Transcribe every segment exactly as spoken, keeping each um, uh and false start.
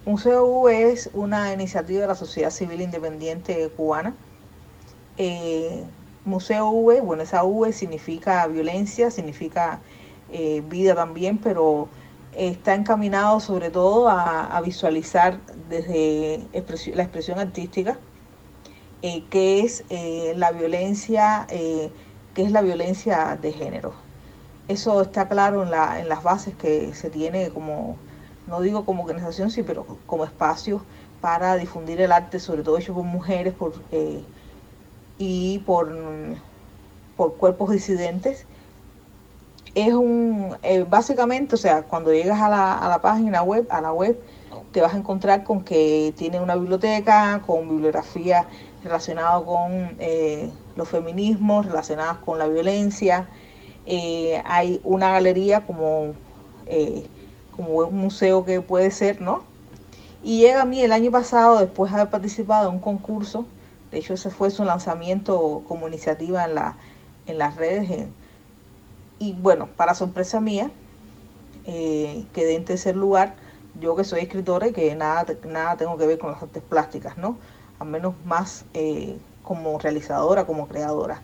Museo U es una iniciativa de la sociedad civil independiente cubana. Eh, Museo V, bueno, esa V significa violencia, significa eh, vida también, pero está encaminado sobre todo a, a visualizar desde expresión, la expresión artística eh, qué es eh, la violencia, eh, qué es la violencia de género. Eso está claro en, la, en las bases que se tiene como, no digo como organización, sí, pero como espacio para difundir el arte, sobre todo hecho por mujeres por, eh, y por, por cuerpos disidentes. Es un, eh, básicamente, o sea, cuando llegas a la, a la página web, a la web, te vas a encontrar con que tiene una biblioteca, con bibliografía relacionada con eh, los feminismos, relacionadas con la violencia. Eh, hay una galería como, eh, como un museo que puede ser, ¿no? Y llega a mí el año pasado, después de haber participado en un concurso, de hecho ese fue su lanzamiento como iniciativa en, la, en las redes, en, y bueno, para sorpresa mía, eh, quedé en tercer lugar, yo que soy escritora y que nada, nada tengo que ver con las artes plásticas, ¿no? Al menos más eh, como realizadora, como creadora.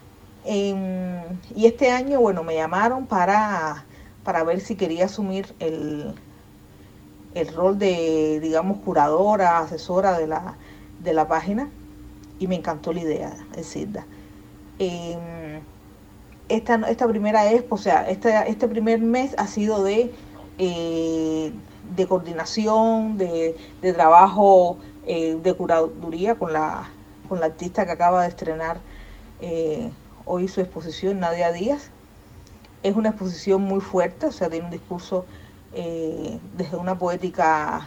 Eh, y este año, bueno, me llamaron para, para ver si quería asumir el, el rol de, digamos, curadora, asesora de la, de la página, y me encantó la idea, es decir, eh, esta, esta primera expo, o sea, este, este primer mes ha sido de, eh, de coordinación, de, de trabajo eh, de curaduría con la, con la artista que acaba de estrenar eh, hoy su exposición, Nadia Díaz. Es una exposición muy fuerte, o sea, tiene un discurso eh, desde una poética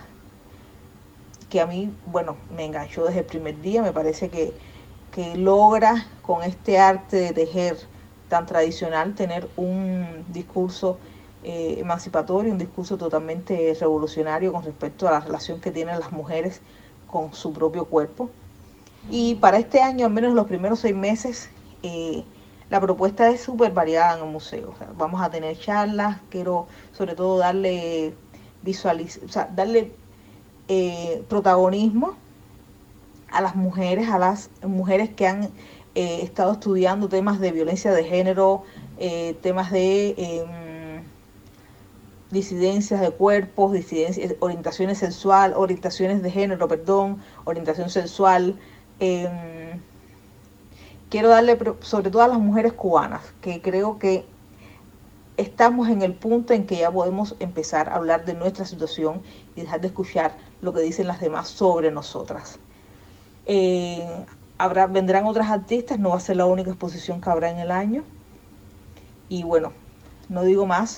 que a mí, bueno, me enganchó desde el primer día. Me parece que, que logra con este arte de tejer tan tradicional tener un discurso eh, emancipatorio, un discurso totalmente revolucionario con respecto a la relación que tienen las mujeres con su propio cuerpo. Y para este año, al menos los primeros seis meses, eh, la propuesta es súper variada en el museo. O sea, vamos a tener charlas, quiero sobre todo darle visualiz o sea, darle eh, protagonismo a las mujeres, a las mujeres que han eh, estado estudiando temas de violencia de género, eh, temas de eh, disidencias de cuerpos, disidencias, orientaciones sexual, orientaciones de género, perdón, orientación sexual. Eh, quiero darle sobre todo a las mujeres cubanas, que creo que estamos en el punto en que ya podemos empezar a hablar de nuestra situación y dejar de escuchar lo que dicen las demás sobre nosotras. Eh, habrá, vendrán otras artistas, no va a ser la única exposición que habrá en el año. Y bueno, no digo más.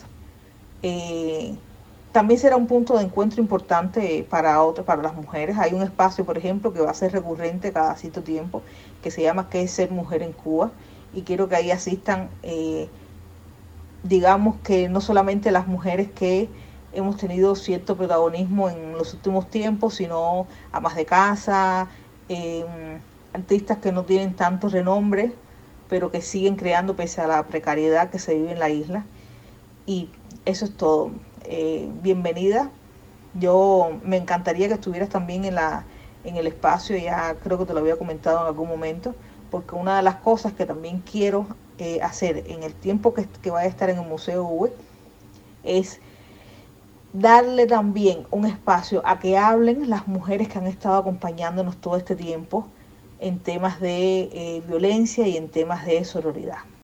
Eh, también será un punto de encuentro importante para otras, para las mujeres. Hay un espacio, por ejemplo, que va a ser recurrente cada cierto tiempo, que se llama ¿Qué es ser mujer en Cuba? Y quiero que ahí asistan, eh, digamos que no solamente las mujeres que hemos tenido cierto protagonismo en los últimos tiempos, sino amas de casa, eh, artistas que no tienen tanto renombre, pero que siguen creando pese a la precariedad que se vive en la isla. Y eso es todo. Eh, bienvenida. Yo me encantaría que estuvieras también en, la, en el espacio, ya creo que te lo había comentado en algún momento, porque una de las cosas que también quiero eh, hacer en el tiempo que, que vaya a estar en el Museo U E es darle también un espacio a que hablen las mujeres que han estado acompañándonos todo este tiempo en temas de eh, violencia y en temas de sororidad.